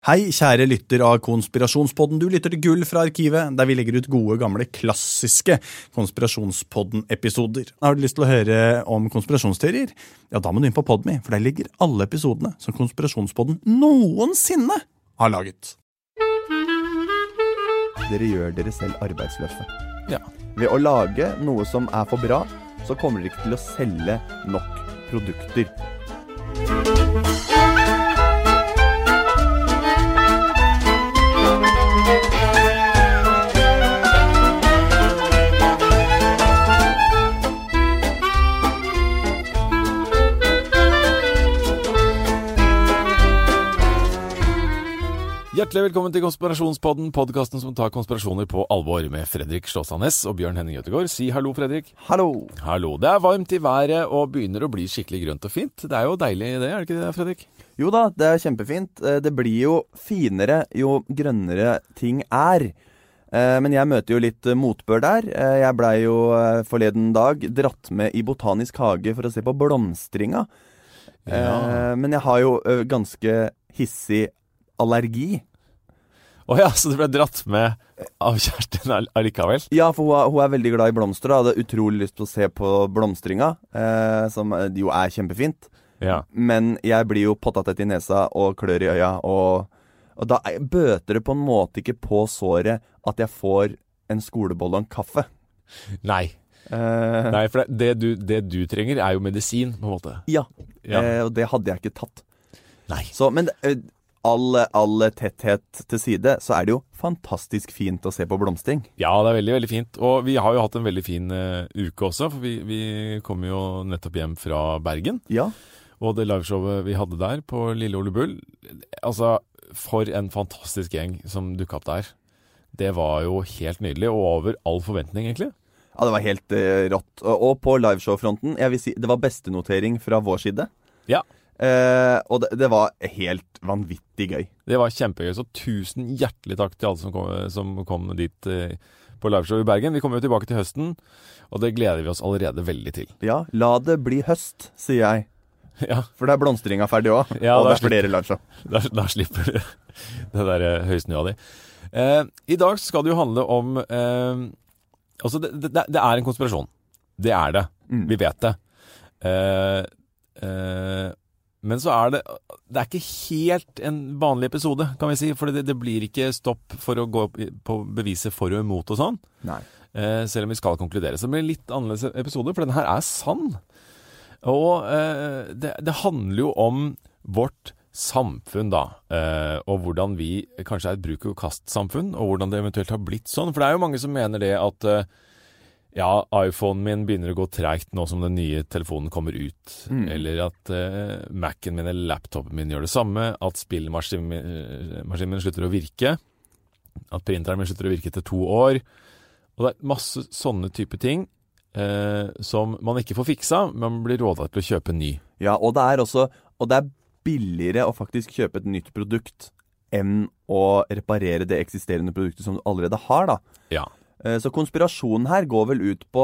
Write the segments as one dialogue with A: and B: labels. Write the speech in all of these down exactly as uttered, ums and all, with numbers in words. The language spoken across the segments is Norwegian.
A: Hei, kjære lytter av Konspirasjonspodden. Du lytter til Gull fra arkivet, der vi legger ut gode, gamle, klassiske Konspirasjonspodden-episoder. Har du lyst til å høre om konspirasjonsteorier? Ja, da må du inn på Podme, for der ligger alle episodene som Konspirasjonspodden noensinne har laget.
B: Dere gjør dere selv arbeidsløse.
A: Ja.
B: Ved å lage noe som er for bra, så kommer dere ikke til å selge nok produkter.
C: Hjertelig velkommen til Konspirasjonspodden, podcasten som tar konspirasjoner på alvor med Fredrik Slåsanes og Bjørn Henning Jøttegård. Si hallo, Fredrik.
B: Hallo.
C: Hallo. Det er varmt i været og begynner å bli skikkelig grønt og fint. Det er jo deilig det, er det ikke det, Fredrik? Jo
B: da, det er kjempefint. Det blir jo finere jo grønnere ting er. Men jeg møter jo litt motbør der. Jeg ble jo forleden dag dratt med i Botanisk hage for å se på blomstringa.
C: Ja.
B: Men jeg har jo ganske hissig allergi.
C: Åja, oh ja, så du ble dratt med av kjæresten allikevel?
B: Ja, for hun er, hun er veldig glad i blomster, og hadde utrolig lyst til å se på blomstringa, eh, som jo er kjempefint.
C: Ja.
B: Men jeg blir jo pottatett i nesa og klør i øya, og, og da bøter det på en måte ikke på såret at jeg får en skolebolle og en kaffe.
C: Nei.
B: Eh,
C: Nei, for det du, det du trenger er jo medisin, på en måte.
B: Ja,
C: Ja.
B: Eh, og det hadde jeg ikke tatt.
C: Nei.
B: Så, men eh, all, all tetthet til side, så er det jo fantastisk fint å se på blomstring.
C: Ja, det er veldig, veldig fint. Og vi har jo hatt en veldig fin uh, uke også, for vi, vi kom jo nettopp hjem fra Bergen.
B: Ja.
C: Og det liveshowet vi hadde der på Lille Ole Bull, altså for en fantastisk gjeng som dukket opp der. Det var jo helt nydelig, og over all forventning egentlig.
B: Ja, det var helt uh, rått. Og, og på liveshow-fronten, jeg vil si, det var beste notering fra vår side.
C: Ja.
B: Uh, og det, det var helt vanvittig gøy.
C: Det var kjempegøy, så tusen hjertelig takk til alle som kom, som kom dit uh, på liveshow i Bergen. Vi kommer jo tilbake til høsten, og det gleder vi oss allerede veldig til.
B: Ja, la det bli høst, sier jeg.
C: Ja.
B: For det er blomstringa ferdig også,
C: Ja,
B: og det er
C: slipper,
B: flere liveshow.
C: Da, da slipper du det der uh, høysnøa di. Uh, I dag skal det jo handle om uh, altså det, det, det er en konspirasjon. Det er det.
B: Mm.
C: Vi vet det. Uh, uh, Men så er det, det er ikke helt en vanlig episode, kan vi si, for det, det blir ikke stopp for å gå på beviset for og imot og sånn.
B: Nei.
C: Eh, selv om vi skal konkludere. Så det blir en litt annerledes episode, for denne her er sann. Og eh, det, det handler jo om vårt samfunn da, eh, og hvordan vi kanskje er et bruk- og kast-samfunn, og hvordan det eventuelt har blitt sånn. For det er jo mange som mener det at eh, ja, iPhonen min begynner å gå tregt nå som den nye telefonen kommer ut. Mm. Eller at uh, Mac'en min eller laptopen min gjør det samme. At spillmaskinen min, maskinen min slutter å virke. At printeren min slutter å virke etter to år. Og det er masse sånne type ting uh, som man ikke får fiksa, men man blir rådet til å kjøpe ny.
B: Ja, og det er også, og det er billigere å faktisk kjøpe et nytt produkt enn å reparere det eksisterende produktet som du allerede har da.
C: Ja.
B: Så konspirasjonen her går vel ut på,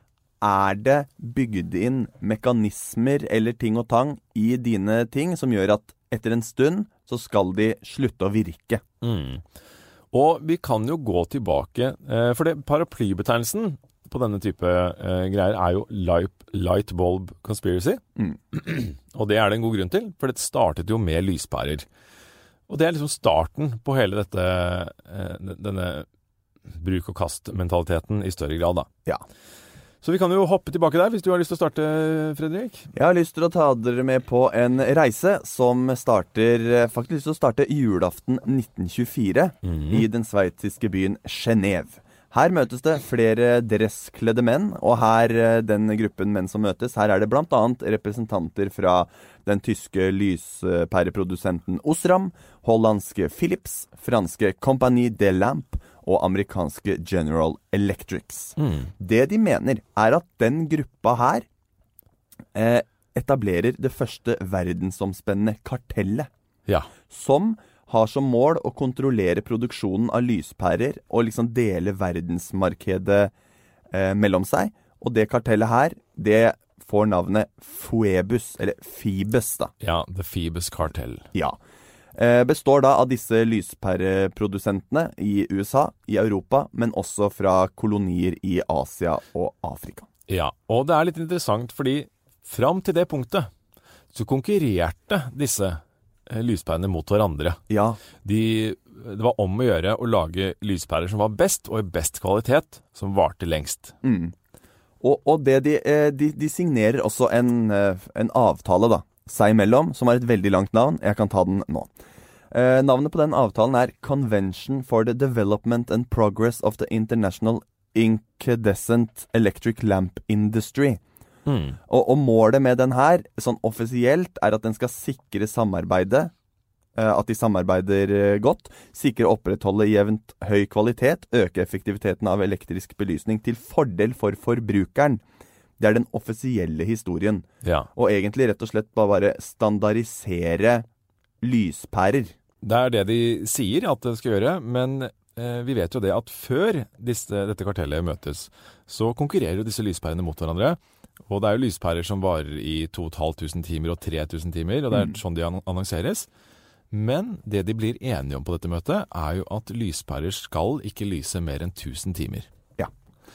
B: er det bygd inn mekanismer eller ting og tang i dine ting som gjør at etter en stund så skal de slutte å virke?
C: Mm. Og vi kan jo gå tilbake, for det paraplybetegnelsen på denne type eh, greier er jo light, light bulb conspiracy. Mm. Og det er det en god grunn til, for det startet jo med lyspærer. Og det er liksom starten på hele dette, eh, denne bruk- og kast-mentaliteten i større grad da.
B: Ja.
C: Så vi kan jo hoppe tilbake der, hvis du har lyst til å starte, Fredrik.
B: Jeg har lyst til å ta dere med på en reise som starter, faktisk lyst til å starte julaften nitten tjuefire mm. i den sveitsiske byen Genève. Her møtes det flere dresskledde menn, og her, den gruppen menn som møtes, her er det blant annet representanter fra den tyske lyspæreprodusenten Osram, hollandske Philips, franske Compagnie des Lampes og amerikanske General Electrics. Mm. Det de mener er at den gruppa her eh, etablerer det første verdensomspennende kartellet,
C: ja.
B: som har som mål å kontrollere produksjonen av lyspærer og liksom dele verdensmarkedet eh, mellom seg. Og det kartellet her, det får navnet Phoebus, eller Phoebus da.
C: Ja, The Phoebus Cartel.
B: Ja. Eh, består da av disse lyspæreprodusentene i U S A, i Europa, men også fra kolonier i Asia og Afrika.
C: Ja, og det er litt interessant, fordi fram til det punktet så konkurrerte disse eh, lyspærene mot hverandre.
B: Ja,
C: De, det var om å gjøre å lage lyspærer som var best, og i best kvalitet, som varte lengst.
B: mm. Og, og det de, eh, de, de signerer også en, eh, en avtale da, seg imellom, som har et veldig langt navn. Jeg kan ta den nå. Eh, navnet på den avtalen er Convention for the Development and Progress of the International Incandescent Electric Lamp Industry.
C: Mm.
B: Og, og målet med den her, sånn offisielt, er at den skal sikre samarbeidet, eh, at de samarbeider eh, godt, sikre å opprettholde jevnt høy kvalitet, øke effektiviteten av elektrisk belysning til fordel for forbrukeren. Det er den offisielle historien.
C: Ja.
B: Og egentlig rett og slett bare, bare standardisere lyspærer.
C: Det er det de sier at det skal gjøre, men eh, vi vet jo det at før disse, dette kartellet møtes, så konkurrerer jo disse lyspærene mot hverandre. Og det er jo lyspærer som varer i to og et halvt tusen timer og tre tusen timer, og det er sånn de annonseres. Men det de blir enige om på dette møtet, er jo at lyspærer skal ikke lyse mer enn tusen timer.
B: Ja.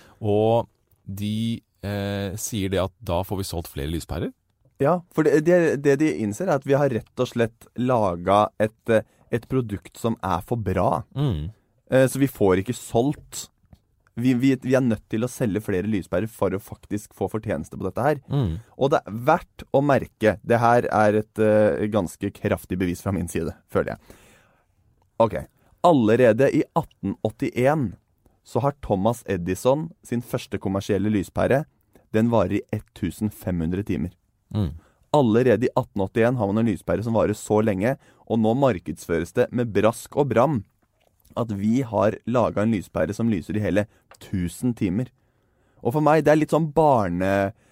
C: Og de eh, sier det at da får vi solgt flere lyspærer.
B: Ja, for det, det, det de innser er at vi har rett og slett laget et, et produkt som er for bra.
C: Mm.
B: Eh, Så vi får ikke solgt. Vi, vi, vi er nødt til å selge flere lyspærer for å faktisk få fortjeneste på dette her.
C: Mm.
B: Og det er verdt å merke. Det her er et uh, ganske kraftig bevis fra min side, føler jeg. Ok. Allerede i atten åttien så har Thomas Edison sin første kommersielle lyspære. Den varer i tusen fem hundre timer.
C: Mm.
B: Allerede i atten åttien har man en lyspære som varer så lenge, og nå markedsføres det med brask og bram at vi har laget en lyspære som lyser i hele tusen timer. Og for meg, det er litt sånn barne,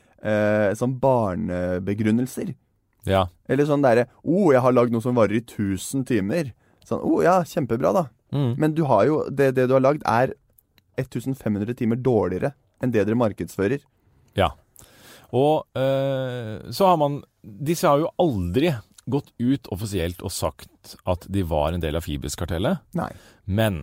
B: eh, sånn barnebegrunnelser.
C: Ja.
B: Eller sånn der, oh, jeg har laget noe som varer i tusen timer. Sånn, oh ja, kjempebra da.
C: Mm.
B: Men du har jo, det, det du har laget er tusen fem hundre timer dårligere enn det dere markedsfører.
C: Ja. Og eh, så har man, disse har jo aldri gått ut offisielt og sagt at de var en del av Phoebus-kartellet.
B: Nei.
C: Men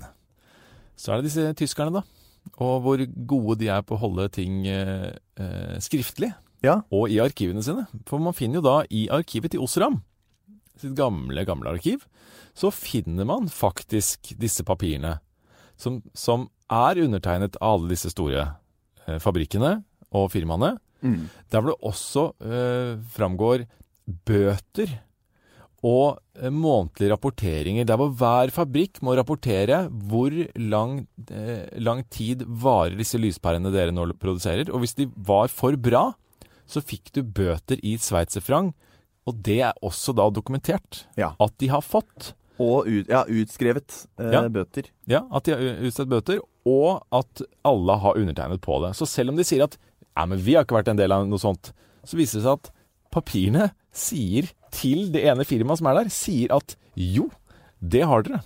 C: så er det disse tyskerne da, og hvor gode de er på å holde ting eh, eh, skriftlig,
B: Ja.
C: og i arkivene sine. For man finner jo da i arkivet til Osram, sitt gamle, gamle arkiv, så finner man faktisk disse papirene, som, som er undertegnet av alle disse store eh, fabrikkene og firmaene.
B: Mm.
C: Der hvor det også eh, framgår bøter og eh, månedlige rapporteringer, der hvor hver fabrikk må rapportere hvor lang, eh, lang tid varer disse lyspærene dere nå produserer. Og hvis de var for bra, så fikk du bøter i sveitserfranc, og det er også da dokumentert
B: Ja.
C: at de har fått.
B: Og ut, ja, utskrevet eh,
C: Ja.
B: bøter.
C: Ja, at de har utstedt bøter, og at alle har undertegnet på det. Så selv om de sier at ja, men vi har ikke vært en del av noe sånt, så viser det seg at papirene sier til det ene firmaet som er der, sier at jo, det har dere.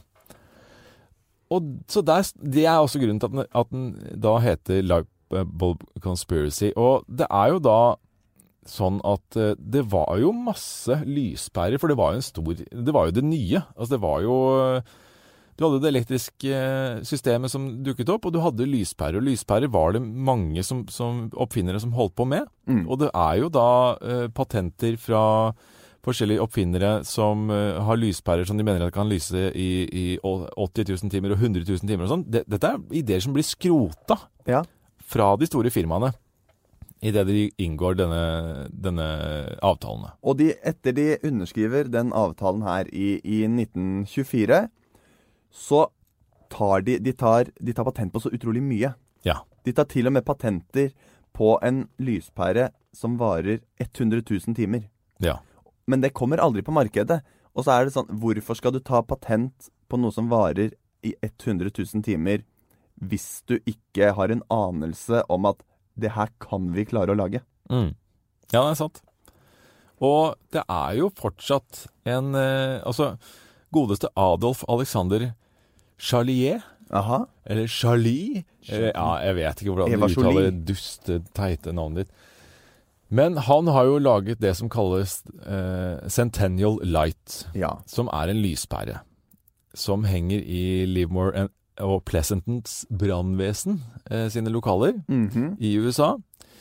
C: Og så der, det er også grunnen til at den, at den da heter Light Bulb Conspiracy. Og det er jo da sånn at det var jo masse lyspærer, for det var jo en stor, det var jo det nye. Altså det var jo, du hadde det elektriske systemet som dukket opp, og du hadde lyspærer, og lyspærer var det mange som, som oppfinnere som holdt på med.
B: Mm.
C: Og det er jo da eh, patenter fra forskjellige oppfinnere som uh, har lyspærer som de mener at kan lyse i, i åtti tusen timer og hundre tusen timer og sånn. Det, dette er ideer som blir skrota
B: Ja.
C: fra de store firmaene i det de inngår denne, denne avtalene.
B: Og de, etter de underskriver den avtalen her i, i nitten tjuefire, så tar de, de, tar, de tar patent på så utrolig mye.
C: Ja.
B: De tar til og med patenter på en lyspære som varer hundre tusen timer.
C: Ja.
B: Men det kommer aldri på markedet. Og så er det sånn, hvorfor skal du ta patent på noe som varer i hundre tusen timer hvis du ikke har en anelse om at det her kan vi klare å lage?
C: Mm. Ja, det er sant. Og det er jo fortsatt en, eh, altså, godeste Adolf Alexander Charlier,
B: Aha.
C: eller Charlie, eh, ja, jeg vet ikke hvordan du
B: Eva
C: uttaler
B: Jolie.
C: det duste, teite navnet ditt. Men han har jo laget det som kalles eh, Centennial Light,
B: Ja.
C: som er en lyspære, som henger i Livermore and- og Pleasantons brannvesen eh, sine lokaler
B: Mhm.
C: i U S A.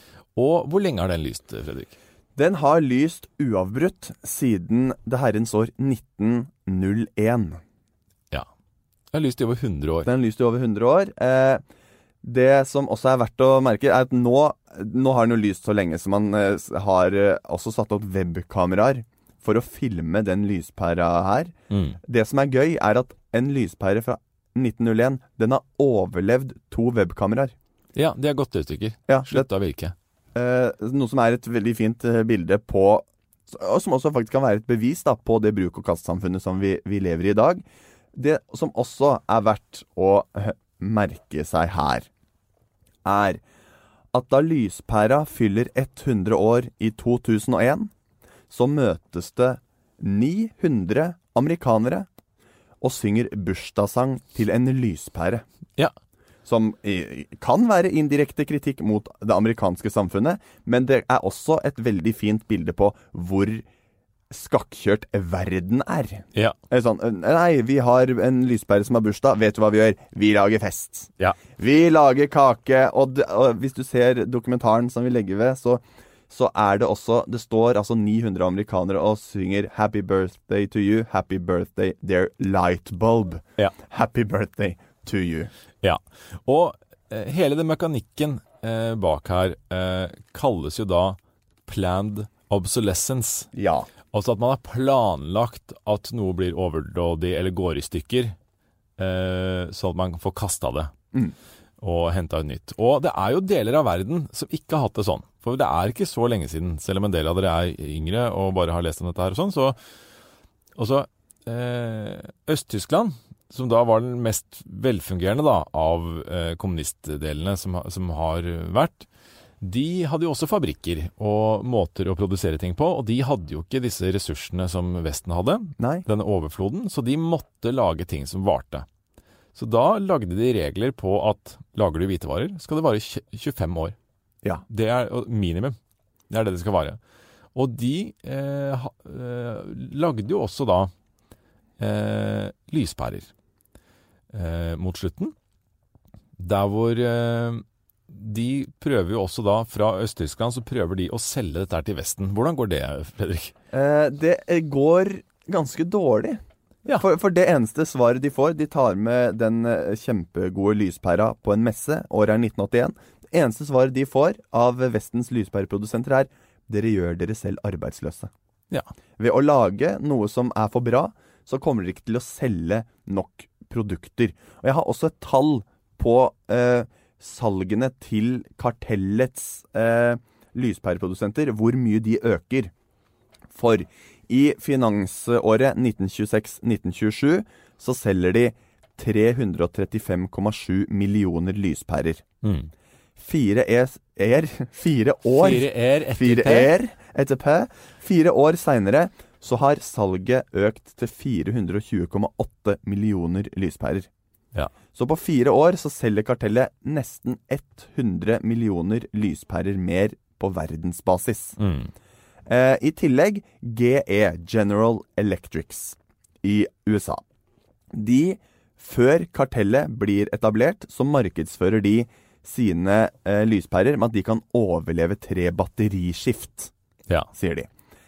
C: Og hvor lenge har den lyst, Fredrik?
B: Den har lyst uavbrutt siden det herrens år nitten null en.
C: Ja. Den har lyst i over hundre år.
B: Den har lyst i over hundre år. Eh, det som også er verdt å merke, er at nå, nå har den jo lyst så lenge, så man eh, har eh, også satt opp webkameraer for å filme den lyspæra her.
C: Mm.
B: Det som er gøy, er at en lyspære fra nitten null en, den har overlevd to webkameraer.
C: Ja, de har gått i stykker.
B: Ja, det,
C: Slutta å virke.
B: eh, noe som er et veldig fint eh, bilde på, og som også faktisk kan være et bevis da, på det bruk- og kastsamfunnet som vi, vi lever i i dag. Det som også er verdt å eh, merke seg her, er at da lyspæra fyller hundre år i to tusen og en, så møtes det ni hundre amerikanere og synger bursdagssang til en lyspære.
C: Ja.
B: Som eh, kan være indirekte kritikk mot det amerikanske samfunnet, men det er også et veldig fint bilde på hvor skakkjørt verden er.
C: Ja.
B: Det er sånn, nei, vi har en lyspære som har bursdag, vet du hva vi gjør? Vi lager fest.
C: Ja.
B: Vi lager kake, og, d- og hvis du ser dokumentaren som vi legger ved, så, så er det også, det står altså ni hundre amerikanere og synger Happy birthday to you, happy birthday, dear light bulb.
C: Ja.
B: Happy birthday to you.
C: Ja, og eh, hele den mekanikken eh, bak her eh, kalles jo da planned obsolescence.
B: Ja.
C: Altså at man har planlagt at noe blir overdådig eller går i stykker, eh, så at man får kastet det
B: Mm.
C: og hentet et nytt. Og det er jo deler av verden som ikke har hatt det sånn. For det er ikke så lenge siden, selv om en del av dere er yngre og bare har lest om dette her og sånn, så også eh, Øst-Tyskland, som da var den mest velfungerende da, av eh, kommunistdelene som, ha- som har vært, de hadde jo også fabrikker og måter å produsere ting på, og de hadde jo ikke disse ressursene som Vesten hadde,
B: Nei.
C: denne overfloden, så de måtte lage ting som varte. Så da lagde de regler på at lager du hvitevarer, skal det vare tj- tjuefem år.
B: Ja.
C: Det er og minimum. Det er det det skal vare. Og de eh, ha, eh, lagde jo også da eh, lyspærer eh, mot slutten. Der hvor eh, de prøver jo også da, fra Øst-Tyskland, så prøver de å selge dette her til Vesten. Hvordan går det, Fredrik?
B: Eh, det eh, går ganske dårlig.
C: Ja.
B: For, for det eneste svaret de får, de tar med den eh, kjempegode lyspæra på en messe, året er nitten åttien. Det eneste svaret de får av Vestens lyspæreprodusenter er, dere gjør dere selv arbeidsløse.
C: Ja.
B: Ved å lage noe som er for bra, så kommer dere ikke til å selge nok produkter. Og jeg har også et tall på eh, salgene til kartellets eh, lyspæreprodusenter, hvor mye de øker. For i finansåret nitten tjueseks nitten tjuesju så selger de tre hundre trettifem komma sju millioner lyspærer.
C: Mm.
B: Fire, er, er, fire år
C: Fire er etter
B: Fire
C: P.
B: er etter P. Fire år senere så har salget økt til fire hundre tjue komma åtte millioner lyspærer.
C: Ja.
B: Så på fire år så selger kartellet nesten hundre millioner lyspærer mer på verdensbasis.
C: Mm.
B: Eh, I tillegg G E, General Electrics, i U S A. De, før kartellet blir etablert, så markedsfører de sine eh, lyspærer med at de kan overleve tre batteriskift,
C: Ja.
B: sier de.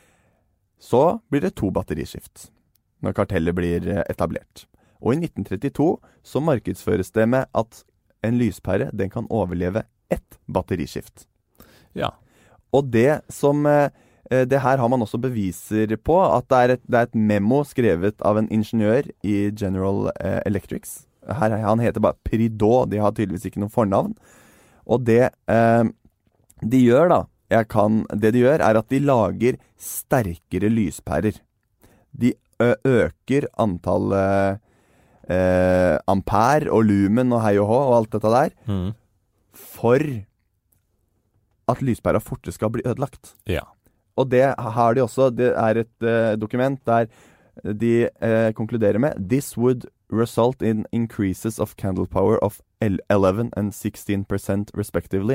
B: Så blir det to batteriskift når kartellet blir eh, etablert. Og i nitten trettito så markedsføres det med at en lyspære, den kan overleve ett batteriskift.
C: Ja.
B: Og det som eh, det her har man også beviser på, at det er et, det er et memo skrevet av en ingeniør i General eh, Electrics. Her, han heter bare Prideaux, de har tydeligvis ikke noe fornavn. Og det eh, de gjør da, jeg kan, det de gjør er at de lager sterkere lyspærer. De ø, øker antall eh, ampere og lumen og hei og hå og alt dette der,
C: Mm.
B: for at lyspæra fortere skal bli ødelagt.
C: Ja.
B: Og det har de også, det er et eh, dokument der de eh, konkluderer med «This would result in increases of candle power of eleven and sixteen percent respectively,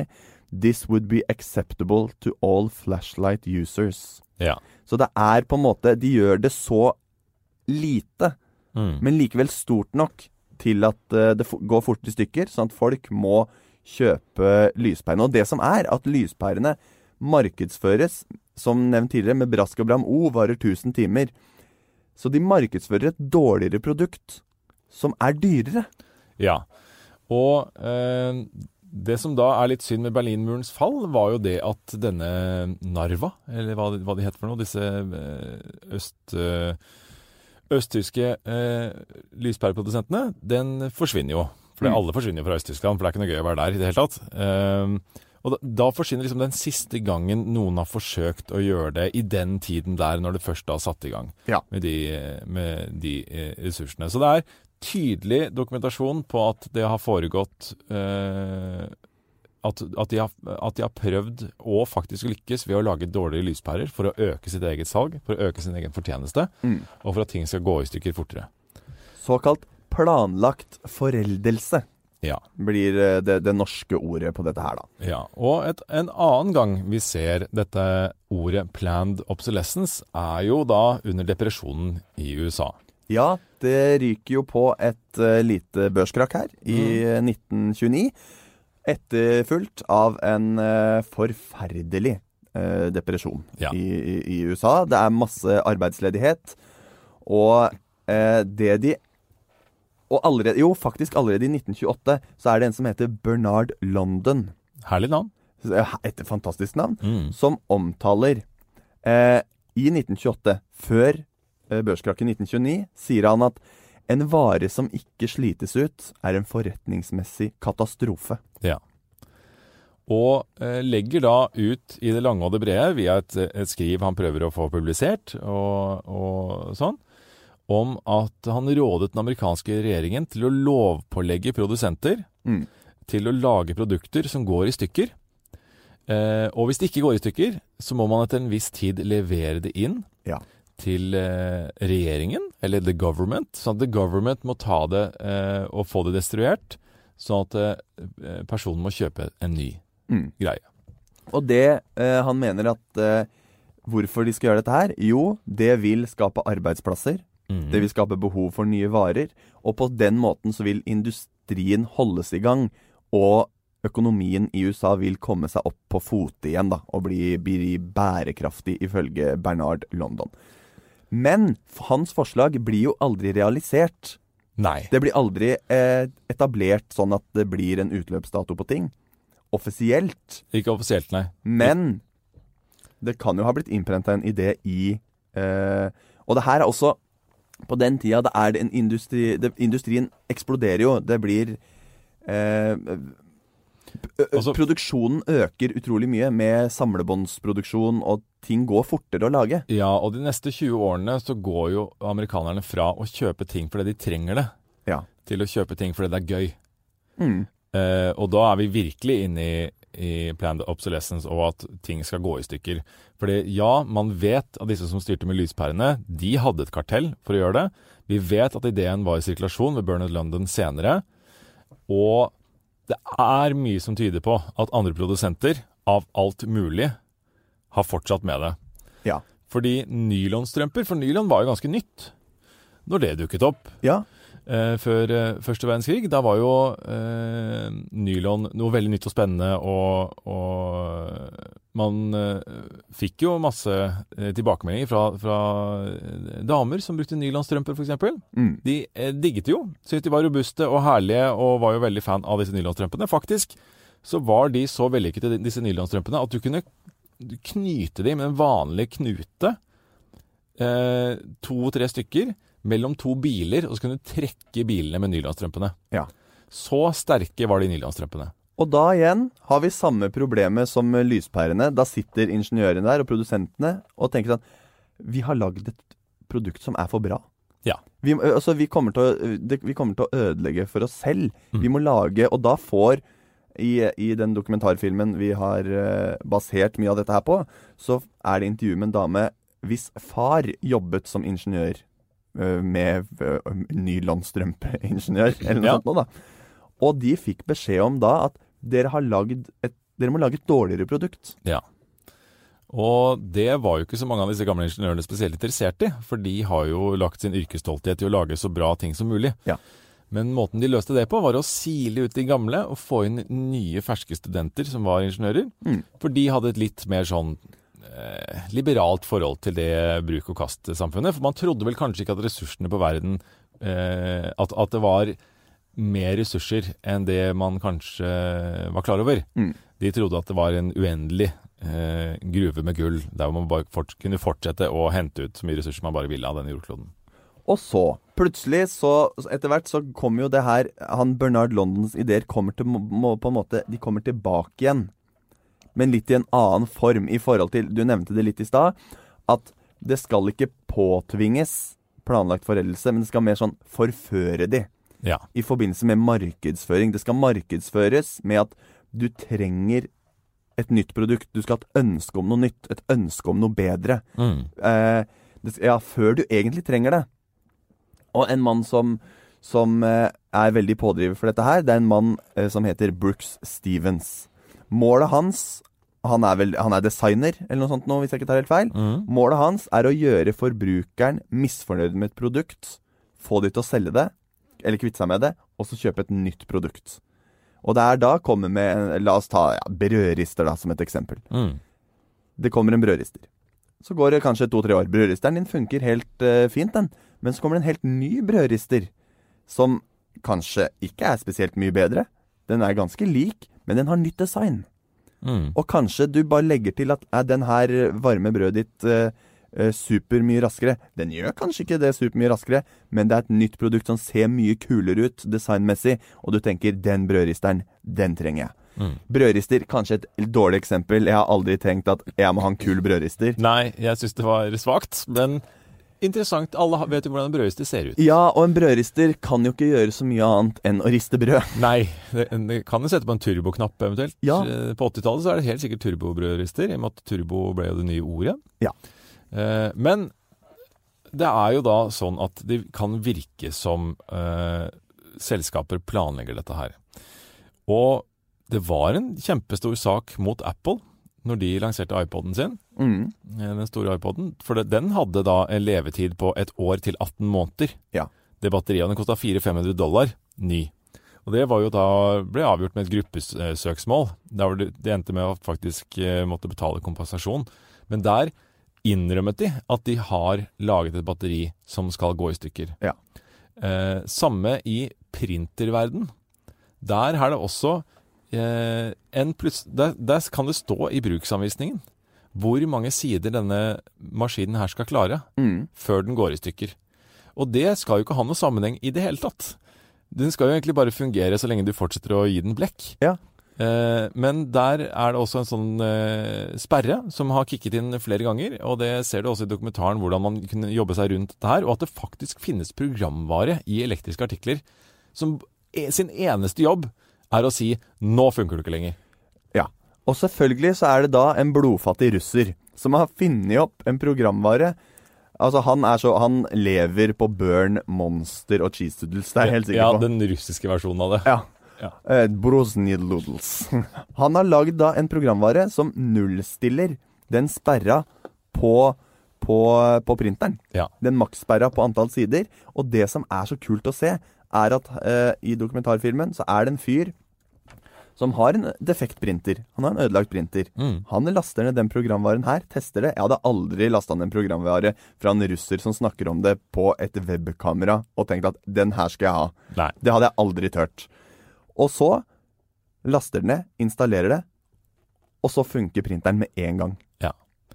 B: This would be acceptable to all flashlight users.
C: Ja.
B: Så det er på en måte, de gjør det så lite,
C: Mm.
B: men likevel stort nok til at uh, det f- går fort i stykker, sånn at folk må kjøpe lyspærene. Og det som er at lyspærene markedsføres, som nevnt tidligere, med brask og bram, oh, varer tusen timer. Så de markedsfører et dårligere produkt, som er dyrere.
C: Ja, og eh, det som da er litt synd med Berlinmurens fall, var jo det at denne Narva, eller hva, hva de heter for noe, disse eh, øst, eh, østtyske eh, lyspæreprodusentene, den forsvinner jo. For
B: Mm.
C: alle forsvinner jo fra Øst-Tyskland, for det er ikke noe gøy å være der i det hele tatt. Eh, og da, da forsvinner liksom den siste gangen noen har forsøkt å gjøre det i den tiden der, når det først da satt i gang
B: Ja.
C: med de, med de eh, ressursene. Så det er tydelig dokumentasjon på at det har foregått eh, at, at, de har, at de har prøvd å faktisk lykkes ved å lage dårligere lyspærer for å øke sitt eget salg, for å øke sin egen fortjeneste,
B: Mm.
C: og for at ting skal gå i stykker fortere.
B: Såkalt planlagt foreldelse
C: Ja.
B: blir eh, det, det norske ordet på dette her da.
C: Ja, og et, en annen gang vi ser dette ordet planned obsolescence er jo da under depresjonen i U S A.
B: Ja, det ryker jo på et uh, lite børskrakk her i uh, nitten tjueni, etterfulgt av en uh, forferdelig uh, depresjon
C: Ja.
B: i, i, i U S A. Det er masse arbeidsledighet, og uh, det de og allerede, jo, faktisk allerede i nitten tjueåtte så er det en som heter Bernard London,
C: Herlig navn.
B: et fantastisk navn,
C: Mm.
B: som omtaler eh, i nitten tjueåtte, før eh, børskrakket i nitten tjueni, sier han at en vare som ikke slites ut, er en forretningsmessig katastrofe.
C: Ja. Og eh, legger da ut i det lange og det brede, via et, et skriv han prøver å få publisert, og, og sånn, om at han rådet den amerikanske regjeringen til å lovpålegge produsenter
B: Mm.
C: til å lage produkter som går i stykker. Eh, og hvis det ikke går i stykker, så må man etter en viss tid levere det inn
B: Ja.
C: til eh, regjeringen, eller the government, sånn at the government må ta det eh, og få det destruert, sånn at eh, personen må kjøpe en ny
B: Mm.
C: greie.
B: Og det eh, han mener at eh, hvorfor de skal gjøre dette her? Jo, det vil skape arbeidsplasser.
C: Mhm.
B: Det vil skape behov for nye varer, og på den måten så vil industrien holdes i gang, og økonomien i U S A vil komme seg opp på fote igjen da, og bli, bli bærekraftig ifølge Bernard London. Men hans forslag blir jo aldri realisert.
C: Nei.
B: Det blir aldri eh, etablert sånn at det blir en utløpsdato på ting. Offisielt.
C: Ikke offisielt, nei.
B: Men det kan jo ha blitt innprentet en idé i eh, og det her er også på den tida det er det en industri det, industrien eksploderer jo. Det blir eh, ø,
C: Også-
B: produksjonen øker utrolig mye med samlebåndsproduksjon, og ting går fortere å lage.
C: Ja, og de neste tjue årene så går jo amerikanerne fra å kjøpe ting fordi de trenger det,
B: Ja.
C: til å kjøpe ting fordi det er gøy.
B: Mm.
C: Eh, og da er vi virkelig inne i, i planned obsolescence, og at ting skal gå i stykker. Fordi ja, man vet at disse som styrte med lyspærene, de hadde et kartell for å gjøre det. Vi vet at ideen var i sirkulasjon ved Bernard London senere, og det er mye som tyder på at andre produsenter av alt mulig har fortsatt med det.
B: Ja.
C: Fordi nylonstrømper, for nylon var jo ganske nytt når det dukket opp.
B: Ja.
C: Eh, før eh, første verdenskrig, da var jo eh, nylon noe veldig nytt og spennende, og, og man eh, fikk jo masse eh, tilbakemeldinger fra, fra eh, damer som brukte nylonstrømper for eksempel.
B: Mm.
C: De eh, digget jo, syntes de var robuste og herlige, og var jo veldig fan av disse nylonstrømpene. Faktisk så var de så vellykkede, disse nylonstrømpene, at du kunne knyte dem med en vanlig knute, eh, to-tre stykker, mellom to biler, og så kunne du trekke bilene med nylonstrømpene.
B: Ja.
C: Så sterke var de nylonstrømpene.
B: Og da igjen har vi samme problemet som med lyspærene. Da sitter ingeniørene der og produsentene og tenker sånn, vi har laget et produkt som er for bra.
C: Ja.
B: Vi, altså, vi, kommer til å, det, vi kommer til å ødelegge for oss selv.
C: Mm.
B: Vi må lage, og da får, i, i den dokumentarfilmen vi har uh, basert mye av dette her på, så er det intervju med en dame hvis far jobbet som ingeniør, uh, med uh, nylonstrømpeingeniør, eller noe
C: Ja.
B: sånt nå da. Og de fikk beskjed om da at dere har lagd et dere må lage et dårligere produkt.
C: Ja. Og det var jo ikke så mange av disse gamle ingeniørene spesielt interessert i, for de har jo lagt sin yrkesstolthet i å lage så bra ting som mulig.
B: Ja.
C: Men måten de løste det på var å sile ut de gamle og få inn nye ferske studenter som var ingeniører,
B: Mm.
C: for de hadde et litt mer sånn eh, liberalt forhold til det bruk- og kast-samfunnet, for man trodde vel kanskje ikke at ressursene på verden, eh, at, at det var mer ressurser enn det man kanskje var klar over.
B: Mm.
C: De trodde at det var en uendelig eh, gruve med gull, der man bare fort, kunne fortsette å hente ut så mye ressurser man bare ville av denne jordkloden.
B: Og så, plutselig, så etter hvert så kommer jo det her, han Bernard Londons ideer kommer til, må, på en måte, de kommer tilbake igjen. Men litt i en annen form i forhold til, du nevnte det litt i sted, at det skal ikke påtvinges planlagt foreldelse, men det skal mer sånn forføre de.
C: Ja.
B: I forbindelse med markedsføring. Det skal markedsføres med at du trenger et nytt produkt. Du skal ha et ønske om noe nytt, et ønske om noe bedre.
C: Mm.
B: Eh, det, ja, før du egentlig trenger det. Og en mann som, som eh, er veldig pådriver for dette her, det er en mann eh, som heter Brooks Stevens. Målet hans, han er, vel, han er designer, eller noe sånt nå, hvis jeg ikke tar helt feil.
C: Mm.
B: Målet hans er å gjøre forbrukeren misfornøyd med et produkt, få de til å selge det, eller kvitte seg med det, og så kjøpe et nytt produkt. Og det er da kommer med, en, la oss ta ja, brødrister da, som et eksempel.
C: Mm.
B: Det kommer en brødrister. Så går det kanskje to-tre år. Brødristeren din funker helt uh, fint, den. Men så kommer det en helt ny brødrister, som kanskje ikke er spesielt mye bedre. Den er ganske lik, men den har nytt design.
C: Mm.
B: Og kanskje du bare legger til at er den her varme brødet ditt uh, uh, super mye raskere. Den gjør kanskje ikke det super mye raskere, men det er et nytt produkt som ser mye kulere ut designmessig, og du tenker, den brødristeren, den trenger jeg.
C: Mm.
B: Brødrister, kanskje et dårlig eksempel. Jeg har aldri tenkt at jeg må ha en kul brødrister.
C: Nei, jeg synes det var svagt, men interessant. Alle vet jo hvordan en brødrister ser ut.
B: Ja, og en brødrister kan jo ikke gjøre så mye annet enn å riste brød.
C: Nei, det, det kan jo sette på en turboknapp eventuelt.
B: Ja.
C: På åttitallet så er det helt sikkert turbobrødrister, i og med at turbo ble jo det nye ordet.
B: Ja.
C: Eh, men det er jo da sånn at det kan virke som eh, selskaper planlegger dette her. Og det var en kjempestor sak mot Apple når de lanserte iPoden sin,
B: Mm.
C: den store iPoden, for det, den hadde da en levetid på et år til atten måneder.
B: Ja.
C: Det batteriet, den kostet fire til fem hundre dollar, ny. Og det var jo da, ble avgjort med et gruppesøksmål, der det, det endte med å faktisk eh, måtte betale kompensasjon. Men der innrømmet de at de har laget et batteri som skal gå i stykker.
B: Ja.
C: Eh, samme i printerverden. Der er det også Eh, en pluss, der, der kan det stå i bruksanvisningen hvor mange sider denne maskinen her skal klare
B: Mm.
C: før den går i stykker. Og det skal jo ikke ha noe sammenheng i det hele tatt. Den skal jo egentlig bare fungere så lenge du fortsetter å gi den blekk.
B: Ja.
C: Eh, men der er det også en sånn eh, sperre som har kikket inn flere ganger, og det ser du også i dokumentaren hvordan man kunne jobbe seg rundt dette her, og at det faktisk finnes programvare i elektriske artikler som e- sin eneste jobb er å si, nå funker det ikke lenger.
B: Ja. Og selvfølgelig så er det da en blodfattig russer som har funnet opp en programvare. Altså han er så, han lever på Burn, Monster og Cheese Doodles, det er jeg helt sikker
C: ja,
B: på.
C: Ja, den russiske versjonen av det.
B: Ja.
C: Ja.
B: Eh, Brosny Doodles. Han har lagd da en programvare som nullstiller den sperra på, på, på printeren.
C: Ja.
B: Den makssperra på antall sider. Og det som er så kult å se, er at eh, i dokumentarfilmen så er det en fyr som har en defekt printer. Han har en ødelagt printer.
C: Mm.
B: Han laster ned den programvaren her, tester det. Jeg hadde aldri lastet ned en programvare fra en russer som snakker om det på et webkamera, og tenkt at den her skal jeg ha.
C: Nei.
B: Det hadde jeg aldri tørt. Og så laster den ned, installerer det, og så funker printeren med en gang.
C: Ja.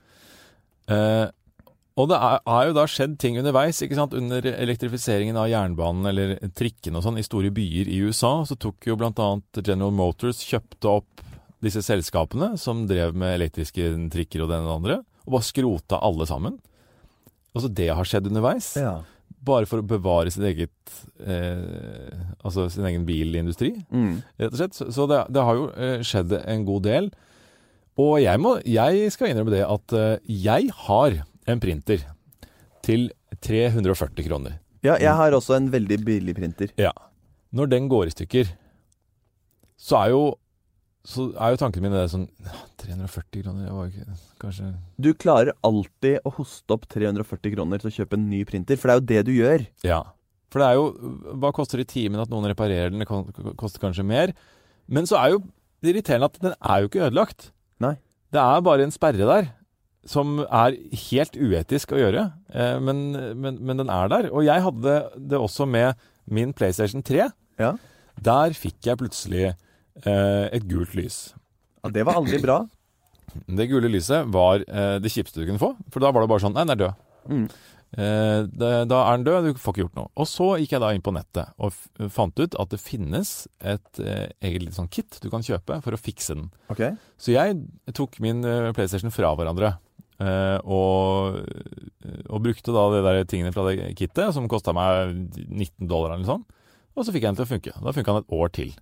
C: Eh, og det er, er jo da skjedd ting underveis, ikke sant? Under elektrifiseringen av jernbanen eller trikken og sånn i store byer i U S A, så tok jo blant annet General Motors kjøpte opp disse selskapene som drev med elektriske trikker og den og andre, og bare skrota alle sammen. Altså det har skjedd underveis,
B: Ja.
C: bare for å bevare sitt eget, eh, altså sin egen bilindustri,
B: Mm.
C: rett og slett. Så, så det, det har jo eh, skjedd en god del. Og jeg, må, jeg skal innrømme det at eh, jeg har en printer til tre hundre og førti kroner.
B: Ja, jeg har også en veldig billig printer.
C: Ja. Når den går i stykker, så er jo så er jo tanken min det sånn tre hundre og førti kroner, det var jo ikke, kanskje...
B: Du klarer alltid å hoste opp tre hundre og førti kroner til å kjøpe en ny printer, for det er jo det du gjør.
C: Ja, for det er jo, hva koster det i timen at noen reparerer den? Det koster kanskje mer. Men så er jo det irriterende at den er jo ikke ødelagt.
B: Nei.
C: Det er bare en sperre der, som er helt uetisk å gjøre, eh, men, men, men den er der. Og jeg hadde det også med min PlayStation tre.
B: Ja.
C: Der fikk jeg plutselig eh, et gult lys.
B: Ja, det var aldri bra.
C: Det gule lyset var eh, det kjipeste du kunne få, for da var det bare sånn, nei, den er død.
B: Mm.
C: Eh, det, da er den død, du får ikke gjort noe. Og så gikk jeg da inn på nettet og f fant ut at det finnes et eh, eget litt sånn kit du kan kjøpe for å fikse den.
B: Ok.
C: Så jeg tok min eh, PlayStation fra hverandre eh, og, og brukte da det der tingene fra det kittet som kostet meg nitten dollar eller sånn. Og så fikk jeg den til å funke. Da funket den et år til.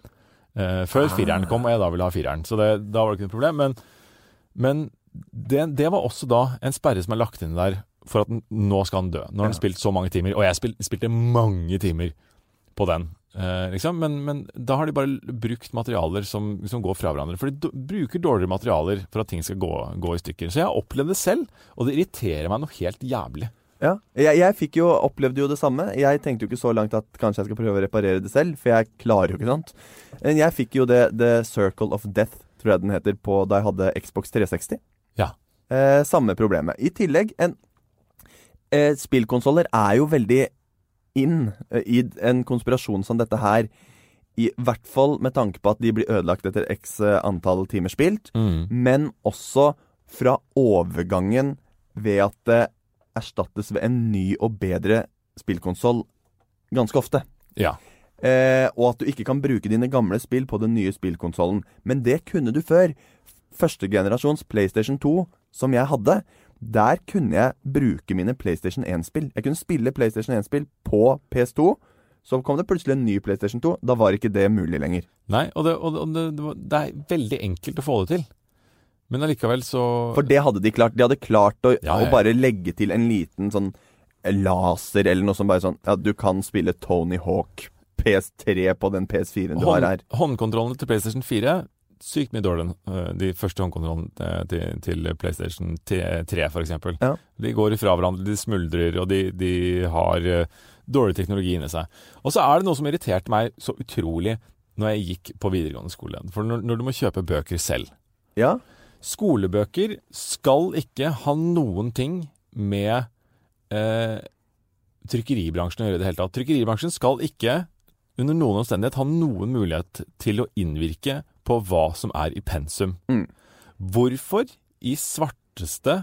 C: Eh, før ah. fireren kom, og jeg da ville ha fireren. Så det, da var det ikke noe problem. Men, men det, det var også da en sperre som er lagt inn der for at den, nå skal den dø. Nå har den ja. spilt så mange timer, og jeg spil, spilte mange timer på den. Eh, liksom. men, men da har de bare brukt materialer som, som går fra hverandre. For de do, bruker dårligere materialer for at ting skal gå, gå i stykker. Så jeg har opplevd det selv, og det irriterer meg noe helt jævlig.
B: Ja, jeg, jeg fikk jo, opplevde jo det samme. Jeg tenkte jo ikke så langt at kanskje jeg skal prøve å reparere det selv, for jeg klarer jo ikke sånt. Men jeg fikk jo det The Circle of Death, tror jeg den heter, på da jeg hadde Xbox tre seksti.
C: Ja.
B: Eh, samme problemet. I tillegg, en, eh, spillkonsoller er jo veldig inn eh, i en konspirasjon som dette her, i hvert fall med tanke på at de blir ødelagt etter x antall timer spilt, mm. men også fra overgangen ved at det erstattes ved en ny og bedre spillkonsoll ganske ofte.
C: Ja.
B: Eh, og at du ikke kan bruke dine gamle spill på den nye spillkonsollen. Men det kunne du før. Første generasjons PlayStation to, som jeg hadde, der kunne jeg bruke mine PlayStation one-spill. Jeg kunne spille PlayStation one-spill på P S to, så kom det plutselig en ny PlayStation to. Da var ikke det mulig lenger.
C: Nei, og det, og det, det er veldig enkelt å få det til. Men allikevel så...
B: For det hadde de klart. De hadde klart å,
C: ja, ja.
B: å bare legge til en liten sånn laser eller noe som bare sånn, ja, du kan spille Tony Hawk P S tre på den P S fire du
C: Hånd,
B: har her.
C: Håndkontrollene til PlayStation fire, sykt mye dårligere. De første håndkontrollene til, til PlayStation tre for eksempel. Ja. De går ifra hverandre, de smuldrer, og de, de har dårlig teknologi inni seg. Og så er det noe som irriterte meg så utrolig når jeg gikk på videregående skole. For når, når du må kjøpe bøker selv.
B: Ja.
C: Skolebøker skal ikke ha noen ting med eh, trykkeribransjen å gjøre i det hele tatt. Trykkeribransjen skal ikke under noen omstendighet ha noen mulighet til å innvirke på hva som er i pensum. Mm. Hvorfor i svarteste...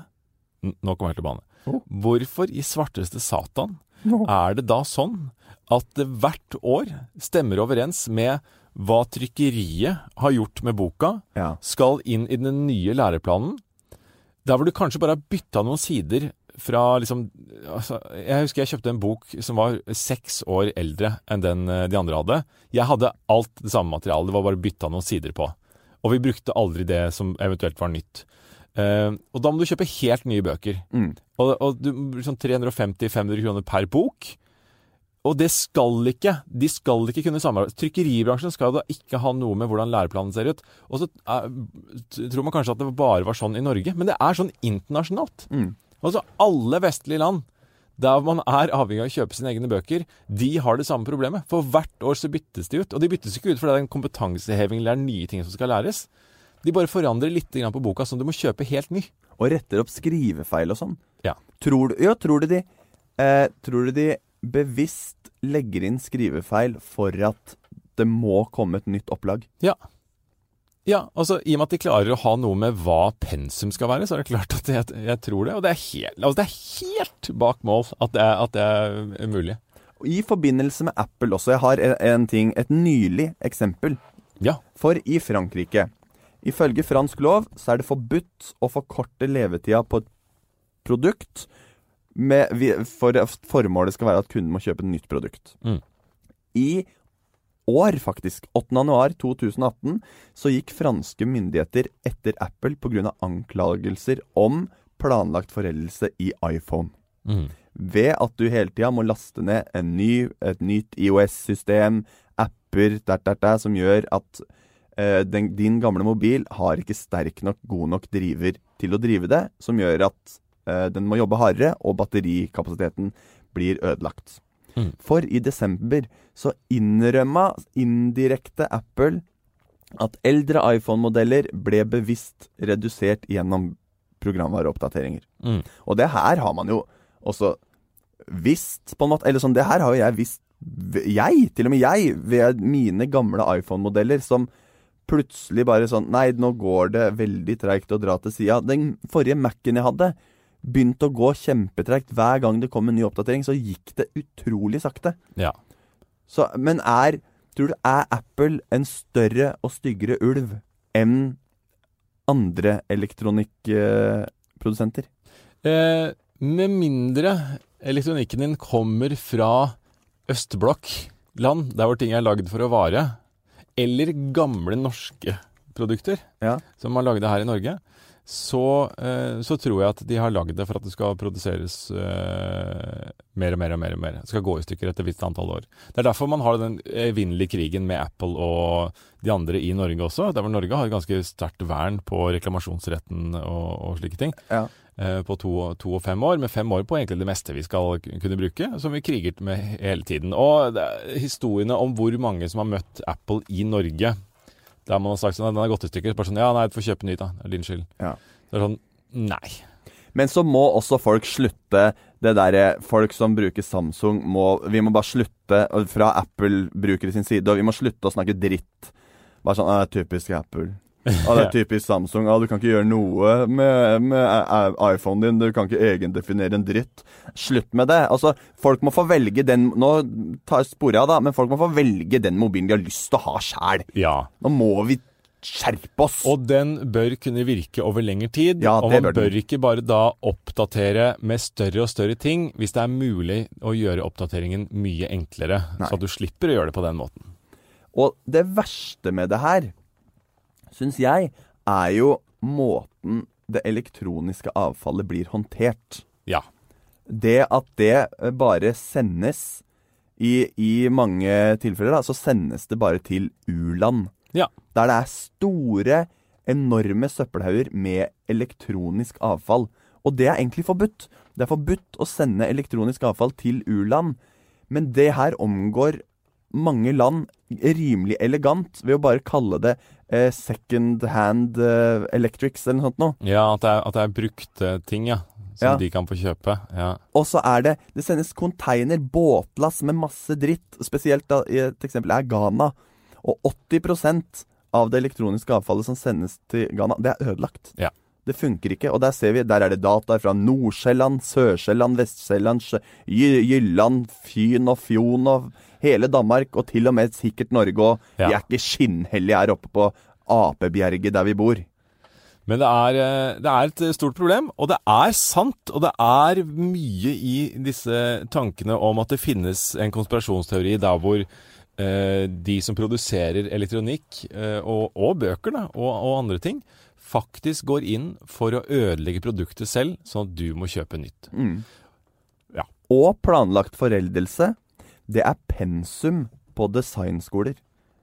C: Nå kommer jeg til bane. Oh. Hvorfor i svarteste satan no. er det da sånn at det hvert år stemmer overens med hva trykkeriet har gjort med boka, ja. skal inn i den nye læreplanen, der hvor du kanskje bare har byttet noen sider fra liksom, altså, jeg husker jeg kjøpte en bok som var seks år eldre enn den de andre hadde. Jeg hadde alt det samme materialet, det var bare byttet noen sider på. Og vi brukte aldri det som eventuelt var nytt. Uh, og da må du kjøpe helt nye bøker. Mm. Og, og du, sånn tre hundre og femti til fem hundre kroner per bok. Og det skal ikke, de skal ikke kunne samarbeide. Trykkeribransjen skal da ikke ha noe med hvordan læreplanen ser ut. Og så uh, tror man kanskje at det bare var sånn i Norge, men det er sånn internasjonalt. Mm. Altså alle vestlige land, der man er avhengig av å kjøpe sine egne bøker, de har det samme problemet. For hvert år så byttes de ut, og de byttes ikke ut fordi det er en kompetanseheving eller nye ting som skal læres. De bare forandrer litt grann på boka, så du må kjøpe helt ny.
B: Og retter opp skrivefeil og sånn.
C: Ja.
B: Tror du, ja, tror du de, eh, tror du de bevisst legger inn skrivefeil for at det må komme et nytt opplag?
C: Ja. Ja, altså i og med at de klarer å ha noe med hva pensum skal være, så er det klart at jeg, jeg tror det. Og det er helt, altså det er helt bak mål at det, er, at det er mulig.
B: I forbindelse med Apple også, jeg har en, en ting, et nylig eksempel.
C: Ja.
B: For i Frankrike, ifølge fransk lov, så er det forbudt å forkorte levetida på et produkt med, for formålet skal være at kunden må kjøpe et nytt produkt. Mm. I år faktisk, åttende januar to tusen atten, så gikk franske myndigheter etter Apple på grunn av anklagelser om planlagt foreldelse i iPhone. Mm. Ved at du hele tiden må laste ned en ny, et nytt iOS-system, apper, der, der, der, som gjør at eh, den, din gamle mobil har ikke sterk nok, god nok driver til å drive det, som gjør at eh, den må jobbe hardere, og batterikapasiteten blir ødelagt.
C: Mm.
B: For i desember så innrømma indirekte Apple at eldre iPhone-modeller ble bevisst redusert gjennom programvareoppdateringer.
C: Mm.
B: Og det her har man jo også visst, på en måte, eller sånn, det her har jo jeg visst, jeg, til og med jeg, ved mine gamle iPhone-modeller, som plutselig bare sånn, nei, nå går det veldig tregt å dra til siden. Den forrige Mac'en jeg hadde, begynte å gå kjempetregt. Hver gang det kom en ny oppdatering, så gikk det utrolig sakte.
C: Ja.
B: Så, men er, tror du, er Apple en større og styggere ulv enn andre elektronikkprodusenter?
C: Eh, med mindre elektronikken din kommer fra østblokkland, der hvor ting er lagd for å vare, eller gamle norske produkter,
B: Ja.
C: som man lagde her i Norge, så, eh, så tror jeg at de har lagd det for at det skal produseres eh, mer og mer og mer og mer. Det skal gå i stykker etter et visst antall år. Det er derfor man har den evinnelige krigen med Apple og de andre i Norge også. Der hvor Norge har et ganske sterkt vern på reklamasjonsretten og, og slike ting.
B: Ja.
C: Eh, på to, to og fem år, med fem år på egentlig det meste vi skal kunne bruke, som vi kriger med hele tiden. Og det er historiene om hvor mange som har møtt Apple i Norge, der man har sagt sånn, den har gått i stykker, bare sånn, ja, nei, du får kjøpe ny da, det er din skyld.
B: Ja.
C: Det er sånn, nei.
B: Men så må også folk slutte, det der, folk som bruker Samsung, må, vi må bare slutte, fra Apple-brukere sin side, og vi må slutte å snakke dritt. Bare sånn, ah, det er typisk Apple. Ah, det er typisk Samsung. Ah, du kan ikke gjøre noe med, med iPhone din, du kan ikke egendefinere en dritt. Slutt med det. Altså, folk må få velge den, nå tar jeg sporet av da, men folk må få velge den mobilen de har lyst til å ha selv.
C: Ja.
B: Nå må vi skjerpe oss.
C: Og den bør kunne virke over lengre tid,
B: Ja,
C: og
B: det
C: man
B: bør den.
C: bør ikke bare da oppdatere med større og større ting, hvis det er mulig å gjøre oppdateringen mye enklere,
B: Nei.
C: så at du slipper å gjøre det på den måten.
B: Og det verste med det her, synes jeg, er jo måten det elektroniske avfallet blir håndtert.
C: Ja.
B: Det at det bare sendes, i, i mange tilfeller da, så sendes det bare til u-land.
C: Ja.
B: Der det er store, enorme søppelhauger med elektronisk avfall. Og det er egentlig forbudt. Det er forbudt å sende elektronisk avfall til u-land. Men det her omgår mange land rimelig elegant ved å bare kalle det eh, second hand eh, electrics eller noe sånt nå.
C: Ja, at det er, at det er brukte ting, ja, som
B: Ja.
C: de kan få kjøpe. Ja.
B: Og så er det, det sendes container, båtlass med masse dritt. Spesielt da, i et eksempel er Ghana. Og åtti prosent av det elektroniske avfallet som sendes til Ghana, det er ødelagt.
C: Ja.
B: Det funker ikke, og der ser vi, der er det data fra Nord-Sjælland, Sør-Sjælland, Vest-Sjælland, Sjø- Jy- Jylland, Fyn og Fjon og hele Danmark, og til og med sikkert Norge, og
C: Ja.
B: vi er ikke skinnhellige her oppe på Apebjerget der vi bor.
C: Men det er, eh, det er et stort problem, og det er sant, og det er mye i disse tankene om at det finnes en konspirasjonsteori der hvor eh, de som produserer elektronikk eh, og, og bøker da, og, og andre ting, faktisk går inn for å ødelegge produktet selv, sånn at du må kjøpe nytt.
B: Mm.
C: Ja.
B: Og planlagt foreldelse, det er pensum på designskoler.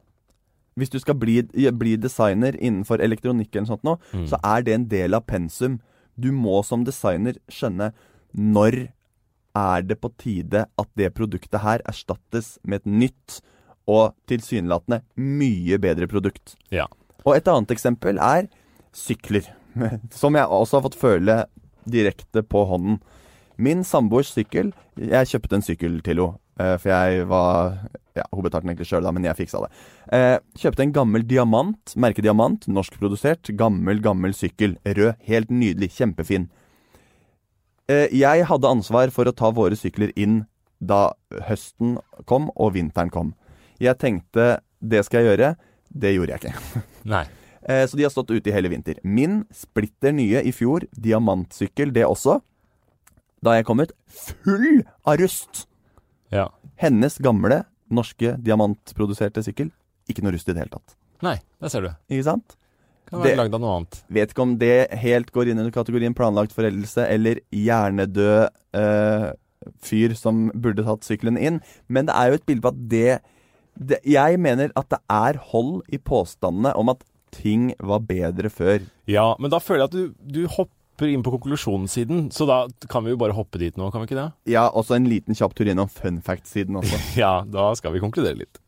B: Hvis du skal bli, bli designer innenfor elektronikk eller sånt nå,
C: Mm.
B: så er det en del av pensum. Du må som designer skjønne når er det på tide at det produktet her erstattes med et nytt og tilsynelatende mye bedre produkt.
C: Ja.
B: Og et annet eksempel er sykler, som jeg også har fått føle direkte på hånden. Min samboers sykkel, jeg kjøpte en sykkel til henne, eh, for jeg var, ja, hun betalte den egentlig selv da, men jeg fiksa det. Eh, kjøpte en gammel diamant, merke diamant, norskprodusert, gammel, gammel sykkel, rød, helt nydelig, kjempefin. Eh, jeg hadde ansvar for å ta våre sykler inn da høsten kom og vinteren kom. Jeg tenkte, det skal jeg gjøre, det gjorde jeg ikke.
C: Nei.
B: Eh, så de har stått ute i hele vinter. Min splitter nye i fjor, diamantsykkel, det også. Da jeg kom ut, full av rust.
C: Ja.
B: Hennes gamle, norske, diamantproduserte sykkel, ikke noe rust i det hele tatt.
C: Nei, der ser du.
B: Ikke sant?
C: Kan være
B: Det-
C: lagd av noe annet.
B: Vet ikke om det helt går inn under kategorien planlagt foreldelse, eller hjernedød eh, fyr som burde tatt sykkelen inn. Men det er jo et bilde på at det det, jeg mener at det er hold i påstandene om at ting var bedre før.
C: Ja, men da føler jeg at du, du hopper inn på konklusjonssiden, så da kan vi jo bare hoppe dit nå, kan vi ikke det?
B: Ja, også en liten kjapp tur innom fun fact-siden også.
C: Ja, da skal vi konkludere litt.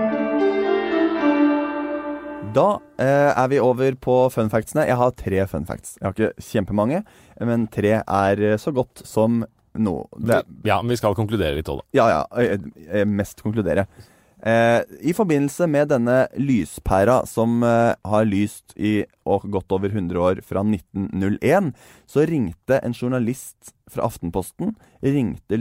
B: Da eh, er vi over på fun factsene. Jeg har tre fun facts. Jeg har ikke kjempemange, men tre er så godt som noe. Det,
C: ja, men vi skal konkludere litt også da.
B: Ja, ja. Jeg, jeg mest konkludere. Eh, I forbindelse med denne lyspæra som eh, har lyst i og godt over hundre år fra nitten null en, så ringte en journalist fra Aftenposten, ringte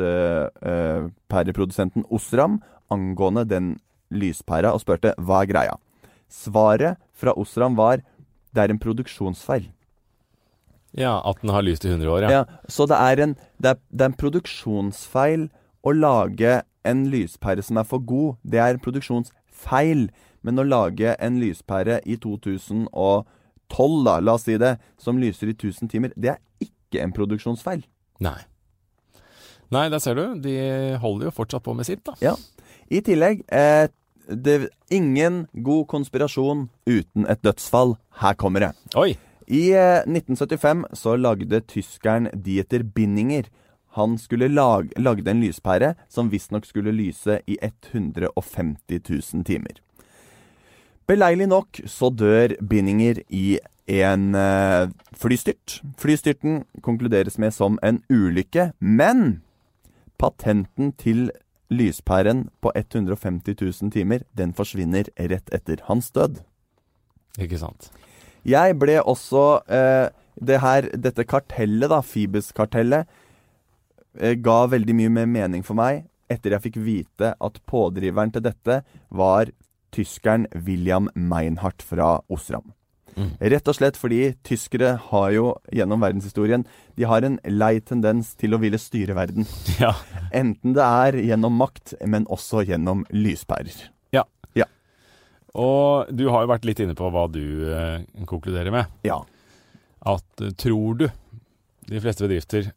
B: lyspæreprodusenten eh, Osram angående den lyspæra og spurte hva er greia. Svaret fra Osram var det er en produksjonsfeil.
C: Ja, at den har lyst i hundre år, ja.
B: Ja, så det er, en, det, er, det er en produksjonsfeil å lage en lyspære som er for god. Det er en produksjonsfeil. Men å lage en lyspære i to tusen og tolv, da, la oss si det, som lyser i tusen timer, det er ikke en produksjonsfeil.
C: Nei. Nei, der ser du. De holder jo fortsatt på med sitt, da.
B: Ja. I tillegg, eh, det, ingen god konspirasjon uten et dødsfall. Her kommer det.
C: Oi!
B: I eh, nitten syttifem så lagde tyskeren Dieter Binninger. Han skulle lag, lagde en lyspære som visstnok skulle lyse i hundre og femti tusen timer. Beleilig nok så dør Binninger i en eh, flystyrt. Flystyrten konkluderes med som en ulykke, men patenten til lyspæren på hundre og femti tusen timer, den forsvinner rett etter hans død.
C: Ikke sant.
B: Jeg ble også, eh, det her, dette kartellet da, Phoebus-kartellet, eh, ga veldig mye mer mening for meg, etter jeg fikk vite at pådriveren til dette var tyskeren William Meinhardt fra Osram. Mm. Rett og slett fordi tyskere har jo gjennom verdenshistorien, de har en lei tendens til å ville styre verden.
C: Ja.
B: Enten det er gjennom makt, men også gjennom lyspærer.
C: Ja.
B: Ja.
C: Og du har jo vært litt inne på hva du eh, konkluderer med.
B: Ja.
C: At eh, tror du de fleste bedrifter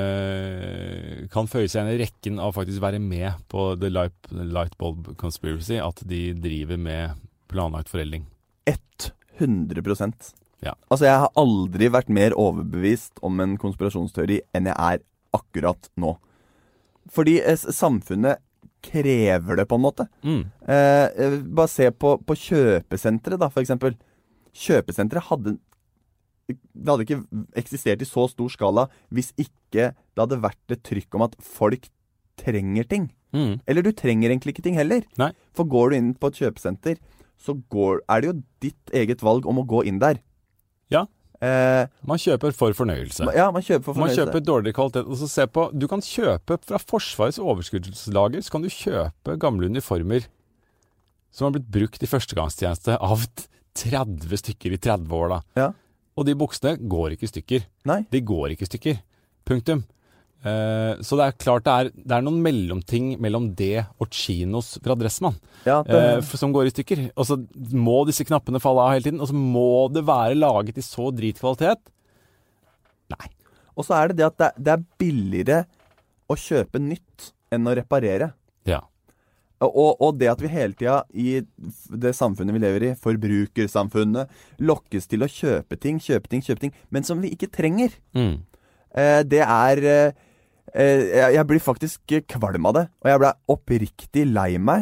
C: eh, kan føye seg inn i rekken av faktisk være med på The Light, light Bulb Conspiracy, at de driver med planlagt forelding?
B: hundre prosent.
C: Ja.
B: Altså, jeg har aldri vært mer overbevist om en konspirasjonsteori enn jeg er akkurat nå. Fordi eh, samfunnet krever det på en måte.
C: Mm.
B: Eh, bare se på, på kjøpesentret da, for eksempel. Kjøpesentret hadde det hadde ikke eksistert i så stor skala hvis ikke det hadde vært et trykk om at folk trenger ting.
C: Mm.
B: Eller du trenger egentlig ikke ting heller.
C: Nei.
B: For går du inn på et kjøpesenter, så går, er det jo ditt eget valg om å gå inn der.
C: Ja.
B: Eh,
C: man kjøper for fornøyelse.
B: Ja, man kjøper for fornøyelse.
C: Man kjøper dårligere kvalitet. Og så se på, du kan kjøpe fra Forsvarets overskuddslager, så kan du kjøpe gamle uniformer som har blitt brukt i førstegangstjeneste av tretti stykker i tretti år da.
B: Ja.
C: Og de buksene går ikke i stykker.
B: Nei.
C: De går ikke i stykker. Punktum. Eh, så det er klart det er, det er noen mellomting mellom det og chinos fra Dressmann
B: ja, det...
C: eh, som går i stykker. Og så må disse knappene falle av hele tiden, og så må det være laget i så dritkvalitet. Nei.
B: Og så er det det at det, det er billigere å kjøpe nytt enn å reparere.
C: Ja.
B: Og, og det at vi hele tida i det samfunnet vi lever i, forbrukersamfunnet, lokkes til å kjøpe ting, kjøpe ting, kjøpe ting, men som vi ikke trenger.
C: Mm.
B: Eh, det er... Eh, jeg blir faktisk kvalm av det, og jeg ble oppriktig lei meg.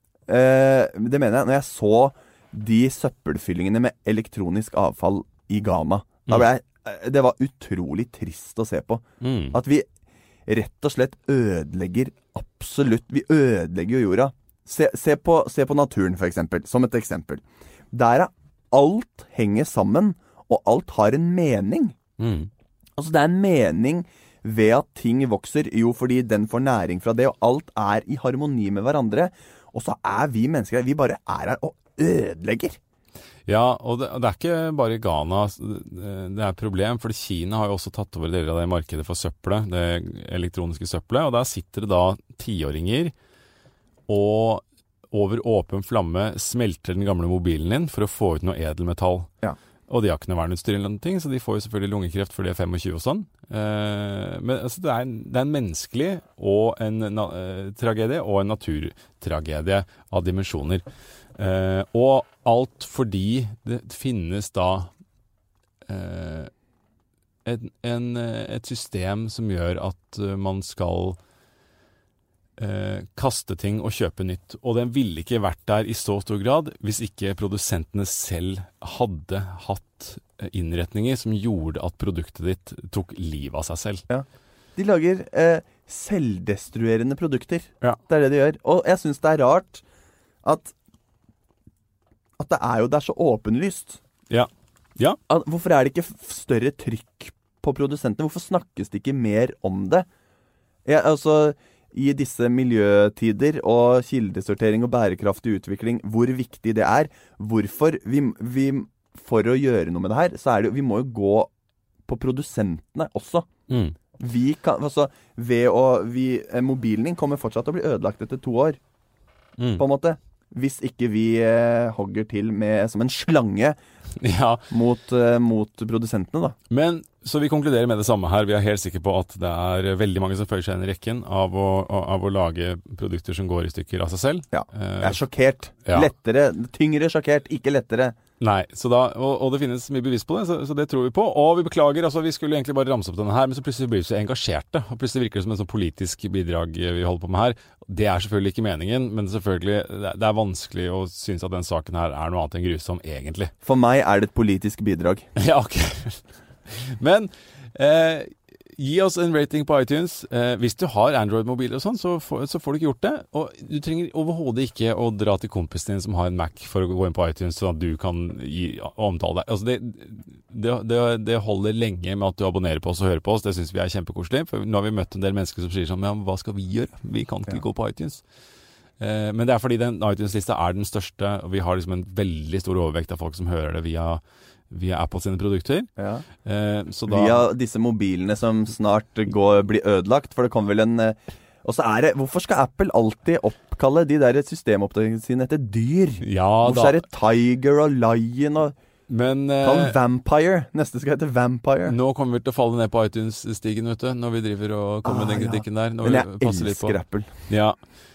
B: Det mener jeg, når jeg så de søppelfyllingene med elektronisk avfall i Ghana. Da ble jeg, det var utrolig trist å se på.
C: Mm.
B: At vi rett og slett ødelegger absolutt, vi ødelegger jo jorda. Se, se, på, se på naturen for eksempel, som et eksempel. Der er alt henger sammen, og alt har en mening.
C: Mm.
B: Altså det er en mening ved at ting vokser, jo fordi den får næring fra det, og alt er i harmoni med hverandre. Og så er vi mennesker, vi bare er her og ødelegger.
C: Ja, og det, det er ikke bare Ghana det er et problem, for Kina har jo også tatt over deler av det markedet for søppelet, det elektroniske søppelet, og der sitter det da tiåringer og over åpen flamme smelter den gamle mobilen din for å få ut noe edelmetall.
B: Ja.
C: Og de har ikke noe verneutstyr eller noen ting, så de får jo selvfølgelig lungekreft for det er tjuefem og sånn. Eh, men altså, det, er en, det er en menneskelig og en na, eh, tragedie og en naturtragedie av dimensjoner. Eh, og alt fordi det finnes da eh, en, en, et system som gjør at man skal Eh, kaste ting og kjøpe nytt. Og den ville ikke vært der i så stor grad hvis ikke produsentene selv hadde hatt innretninger som gjorde at produktet ditt tok liv av seg selv.
B: Ja. De lager eh, selvdestruerende produkter.
C: Ja.
B: Det er det de gjør. Og jeg synes det er rart at at det er jo det er så åpenlyst.
C: Ja. Ja.
B: At, hvorfor er det ikke større trykk på produsentene? Hvorfor snakkes det ikke mer om det? Jeg, altså I disse miljøtider og kildesortering og bærekraftig utvikling, hvor viktig det er. Hvorfor vi, vi, for å gjøre noe med det her, så er det vi må jo gå på produsentene også.
C: Mm.
B: Vi kan, altså, ved å, vi, mobilen din kommer fortsatt til å bli ødelagt etter to år,
C: Mm.
B: på en måte. Hvis ikke vi eh, hogger til med, som en slange
C: Ja.
B: mot, eh, mot produsentene, da.
C: Men så vi konkluderer med det samme her. Vi er helt sikre på at det er veldig mange som følger seg inn i rekken av å, av å lage produkter som går i stykker av seg selv.
B: Ja.
C: Eh,
B: Jeg er sjokkert.
C: Ja.
B: Lettere, tyngre sjokkert, ikke lettere.
C: Nei, så da, og, og det finnes mye bevis på det, så, så det tror vi på. Og vi beklager, altså vi skulle egentlig bare ramse opp denne her, men så plutselig blir vi så engasjerte, og plutselig virker det som en sånn politisk bidrag vi holder på med her. Det er selvfølgelig ikke meningen, men selvfølgelig, det, det er vanskelig å synes at den saken her er noe annet enn grusom, egentlig.
B: For meg er det et politisk bidrag.
C: Ja, ok. Men eh, gi oss en rating på iTunes. Eh, hvis du har Android-mobil og sånn, så, får- så får du ikke gjort det. Og du trenger overhodet ikke å dra til kompisen din som har en Mac for å gå inn på iTunes, sånn at du kan gi, omtale deg. Altså det, det, det, det holder lenge med at du abonnerer på oss og hører på oss. Det synes vi er kjempekoselig. For nå har vi møtt en del mennesker som sier sånn, ja, men hva skal vi gjøre? Vi kan ikke
B: Ja.
C: gå på iTunes. Eh, men det er fordi den iTunes-lista er den største, og vi har liksom en veldig stor overvekt av folk som hører det via via Apple sine produkter.
B: Ja.
C: Eh, så da,
B: Via disse mobilene som snart går, blir ødelagt, for det kommer vel en... eh, Og så er det, hvorfor skal Apple alltid oppkalle de der systemoppdateringene sine etter dyr?
C: ja,
B: Hvorfor
C: da,
B: er det Tiger og Lion og...
C: men
B: Kall
C: eh,
B: den Vampire. Neste skal hete Vampire.
C: nå kommer vi til å falle ned på iTunes-stigen, vet du, når vi driver og kommer
B: Ah,
C: med den
B: ja.
C: kritikken der. Når
B: Men
C: vi
B: jeg
C: passer litt på.
B: elsker Apple.
C: Ja.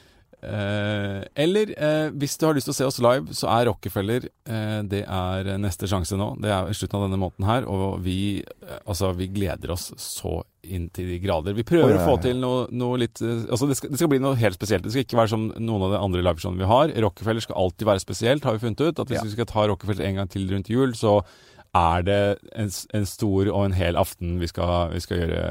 C: Eh, eller eh, hvis du har lyst til å se oss live, så er Rockefeller eh, det er neste sjanse nå. Det er i slutten av denne måneden her, og vi, eh, altså, vi gleder oss så inn til de grader. Vi prøver
B: Å, ja,
C: å få
B: ja.
C: til noe, noe litt eh, Altså det skal, det skal bli noe helt spesielt. Det skal ikke være som noen av de andre liveshowene vi har. Rockefeller skal alltid være spesielt, har vi funnet ut. At hvis
B: Ja.
C: vi skal ta Rockefeller en gang til rundt jul, så er det en, s- en stor og en hel aften vi skal, vi skal gjøre,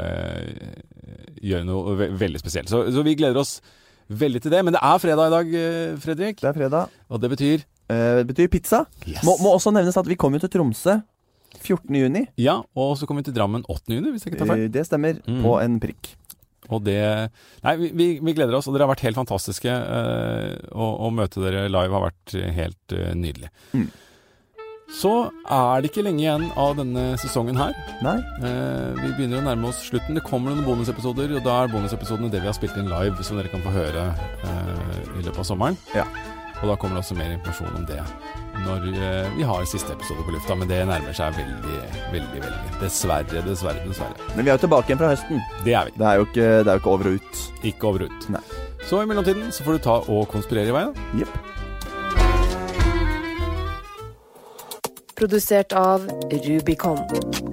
C: gjøre noe ve veldig spesielt. Så, så vi gleder oss veldig til det. Men det er fredag i dag, eh, Fredrik.
B: Det er fredag.
C: Og det betyr
B: Eh, det betyr pizza.
C: yes.
B: Må, må også nevnes at vi kommer jo til Tromsø fjortende juni.
C: Ja, og så kommer vi til Drammen åttende juni, hvis jeg ikke tar feil.
B: Eh, det stemmer
C: Mm.
B: på en prikk.
C: Og det Nei, vi, vi, vi gleder oss, og dere har vært helt fantastiske. Eh, og, og møte dere live har vært helt eh, nydelig.
B: Mm.
C: Så er det ikke lenge igjen av denne sesongen her.
B: Nei?
C: Eh, vi begynner å nærme oss slutten. Det kommer noen bonusepisoder, og da er bonusepisodene det vi har spilt inn live, som dere kan få høre eh, i løpet av sommeren.
B: Ja.
C: Og da kommer det også mer informasjon om det når eh, vi har siste episode på lufta. Men det nærmer seg veldig, veldig, veldig. Dessverre, dessverre, dessverre.
B: Men vi er jo tilbake igjen fra høsten.
C: Det er vi.
B: Det er jo ikke, det er jo ikke over og ut.
C: Ikke over ut.
B: Nei.
C: Så i mellomtiden så får du ta og konspirere i vei, da.
B: Jepp.
D: Produsert av Rubicon.